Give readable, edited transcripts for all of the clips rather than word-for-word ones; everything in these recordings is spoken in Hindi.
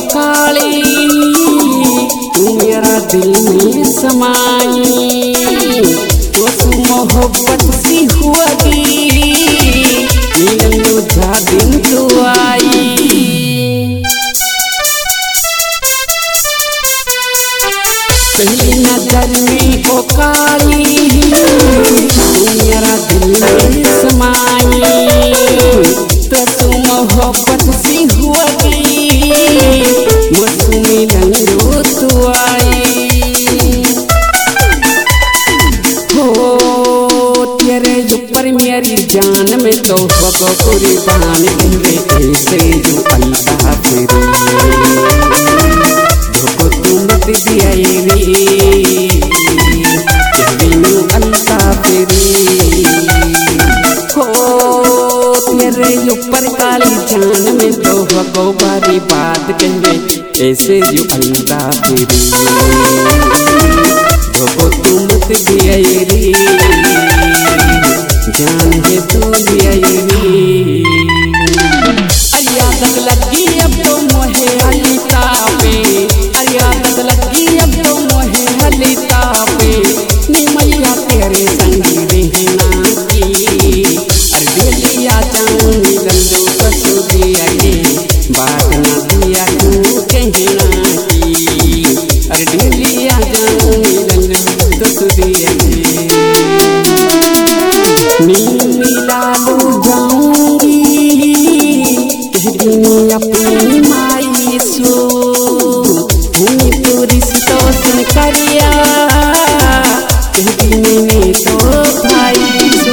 काली तू मेरा दिल में समाई, तो तू मोहब्बत सी हुई मिलन जा दिन तू आई। पहली नजर में ओ काली तू मेरा दिल में समाई, तो तू मोहब्बत सी हुई मुझसे मिलन तू आई। हो तेरे ऊपर मेरी जान में तो बको कुर्बान हुए ऐसे जो अल्लाह तेरी धोखो तू मत दिया रे कहवीनू अल्लाह तेरी। हो तेरे ऊपर काली जान में तो बको बारी बात कहवे ऐसे जो अल्लाह तेरी धोखो तू मत दिया रे जान है तू दिया रे। अरियादत लगी अब तो मोहे हलिता पे, अरियादत लगी अब तो मोहे हलिता पे नी मैया तेरे संगी रहना की। अरे दिलिया जाऊं मिलन कसो दिया रे बात ना दिया तू कहना की। अरे दिलिया जाऊं मिलन कसो दिया रे मिला लू जाऊंगी कहनी अपनी माई सो तू रिश्तों सुन करिया कहती मैंने तो भाई सो।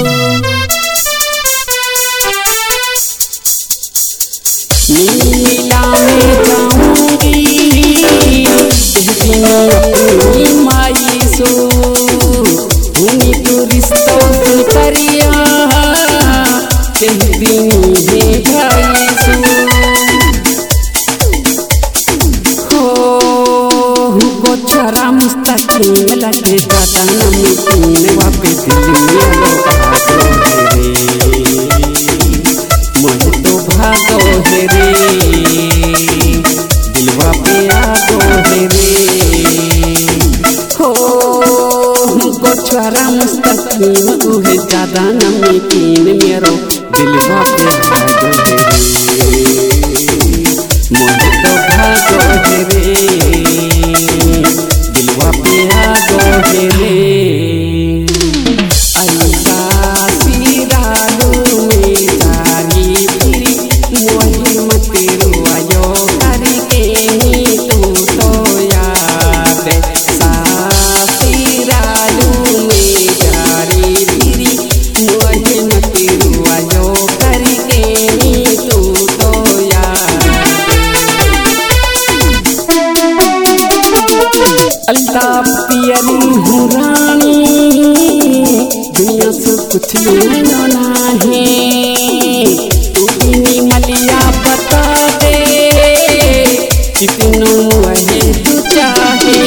मिला में जाऊंगी कहती अपनी माई सो तू रिश्तों सुन करिया कहती है भाई सो। हो छोरा मुस्तकीम लगे दादा नमकीन वापस दिल में लो रे मुझे तो भागो है रे दिलवा पे आगो है रे। हो छोरा मुस्तकीम उहे ज्यादा नमकीन मेरो दिलवा पे भागो है रे मुझे तो भागो है रे दिलवा पे आगो है रे। ऐसा सिरालू में जारी फिरी मोही मत रुआयो करके नी तू तो याद सा सिरालू में जारी फिरी मोही मत रुआयो करके नी तू तो याद। अल्लाह पियरी हूँ रानी दुनिया से कुछ लेना ना है तू भी मलिया बता दे कितनों वही तू चाहे।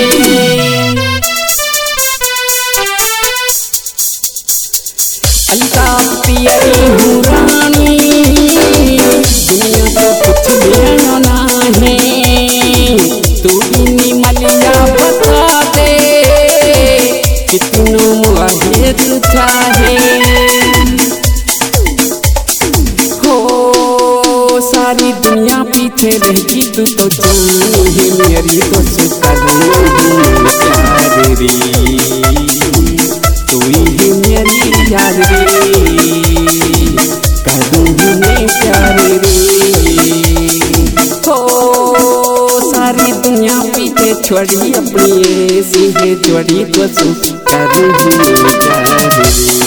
अल्लाह पियरी हूँ रानी दुनिया से कुछ लेना ना है तू भी मलिया बता दे कितनों वही तू चाहे। हो सारी दुनिया पीछे रहेगी तू तो जान है मेरी तो सुकरूं प्यार रे तू ही मेरी याद रे करूं मैं प्यार रे। हो सारी दुनिया पीछे छोड़ी अपनी ऐसी है जोड़ी तो करूं मैं प्यार रे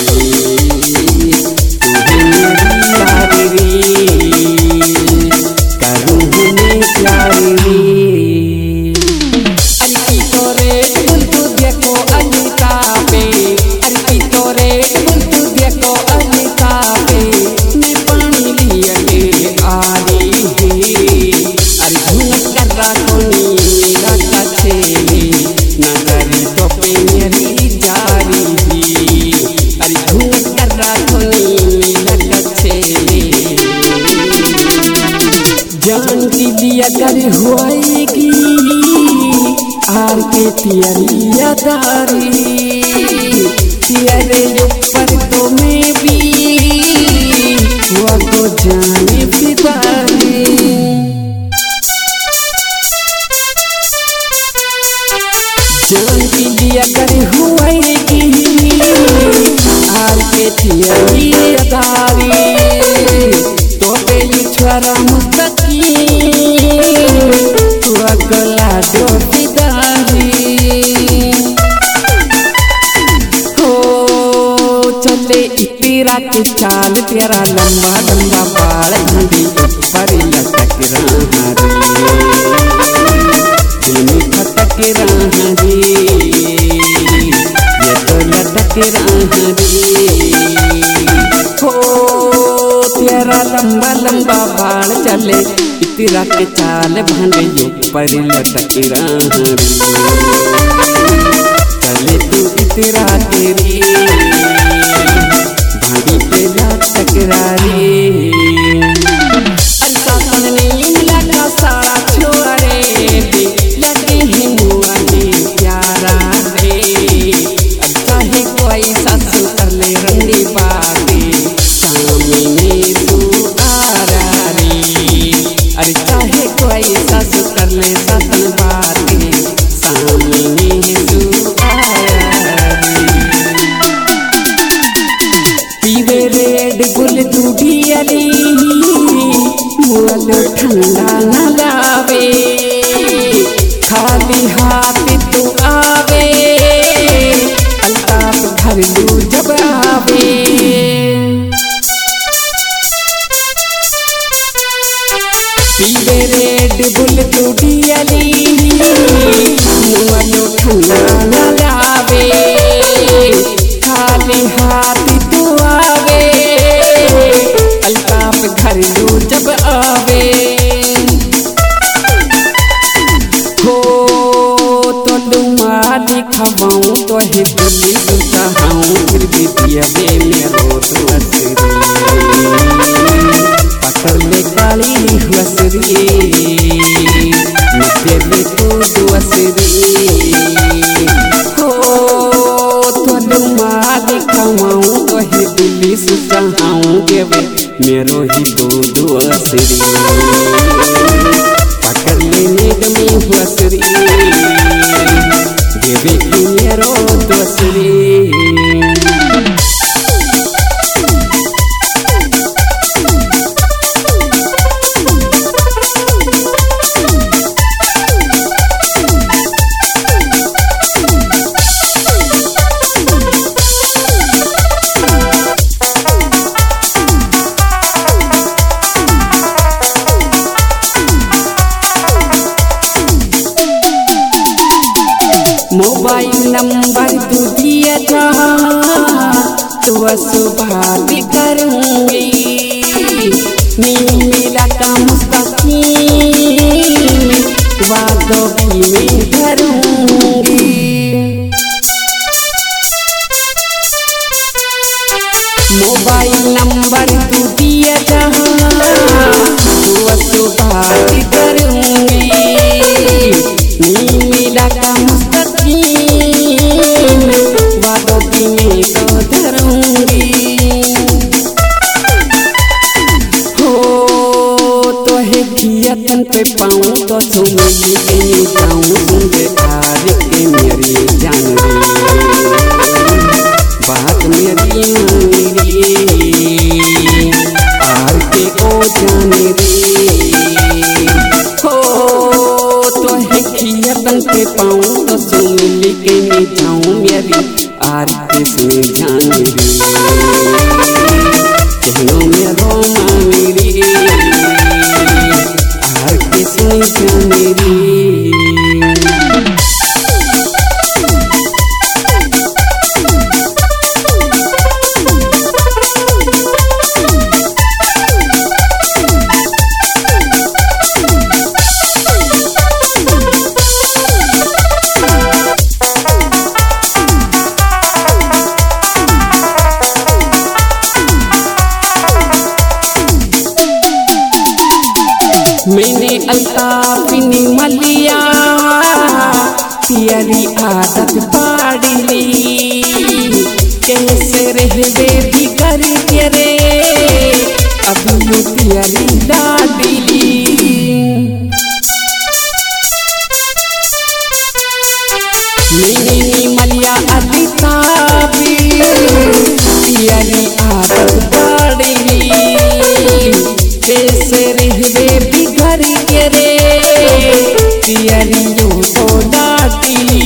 तू ही मेरी याद रे करूं मैं प्यार रे। अरे तोरे बुल तू देखो अलिता पे, अरे तोरे बुल तू देखो अलिता पे मैं पानी लिया के आ रही है। अरे झुनक कर रखो नी मेरा कछे नजरी तो पे मेरी जारी। अरे पिदारी तेरे ऊपर तो मैं भी हुआ तो जाने पिदारी जान की लिया करे हुआ हार के थियरी अदारी तो बेली छुआरा मुस्तकी तू अगला जो पिदारी हो चले तेरा के चाल तेरा लंबा लंबा बाल घंटी ऊपर लटक रहा दिल में खटक रहा ये तो लटक रहा हो तेरा लंबा लंबा बाल चले तेरा के चाल भांडे ऊपर लटक रहा चले तू तेरा तेरी भांडी पे लटक रही सारा छोड़े लगे ही मुआ प्यारा रे चाहे कोई ससु कर ले रंगी बाते सामने तू आ रे अरे चाहे कोई ससु कर ले ससन बाते सामने तू आ पीवे रेड बुल दूधी अली मुअल ठंडा न लावे खाली हाथ तू आवे अल्ताफ घर लू जब आवे पीले रेड बुल तू डियली मुअल ठंडा न लावे खाली हाथ तू आवे अल्ताफ घर लू जब आवे हो तो डुमाली खवाऊं तो ही दिल्ली सुताऊं फिर भी दिया बे मेरो दुआसरी पकड़ ले काली हुआसरी मध्य ले तू दुआसरी हो तो डुमाली खवाऊं तो ही दिल्ली सुताऊं देवे मेरो ही तो दुआसरी पकड़ लेने में हुआसरी देवे की मेरो दुआसरी मोबाइल नंबर तू दिया था तो सुबह भी करूँगी मिला का मुस्तकीम वादों भी मैं करूँगी मोबाइल नंबर तू दिया था तो सुबह भी करूँगी मिला का वादों की मैं तो धरूंगी हो तो है खियातन पे पाऊं तो सुमिली के जाऊं सुनते आर के मेरी जान रे बात मेरी मानी आर के ओ जान रे हो तो है खियातन पे पाऊं तो सुमिली के जाऊं मेरी आर किसने जान रे कहनो में रोमा मेरी आर किसने जान रे मैंने अल्ताफ ने मलिया तेरी आदत पाड़ वे भी कर के रे अभी यू तेरी लाडली नी मलिया अलिता भी तेरी आदत बड़ी कैसे रहवे भी घर के रे तेरी यू तो डाटी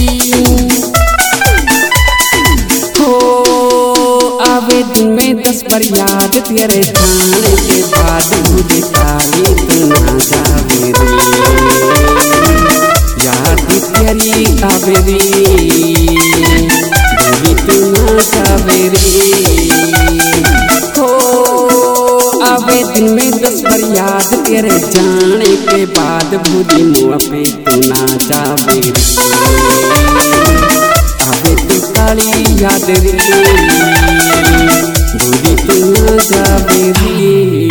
हो आवे दिन में 10 बार याद तेरे जाने के बाद मुझे ताली तू ना जावे रे याद तेरी आवे रे दूरी तू ना जावे रे हो आवे दिन में 10 बार याद तेरे जाने के बाद मुझे मुँह पे तू ना जावे रे आवे तू ताली याद रे दूरी तू ना जावे रे।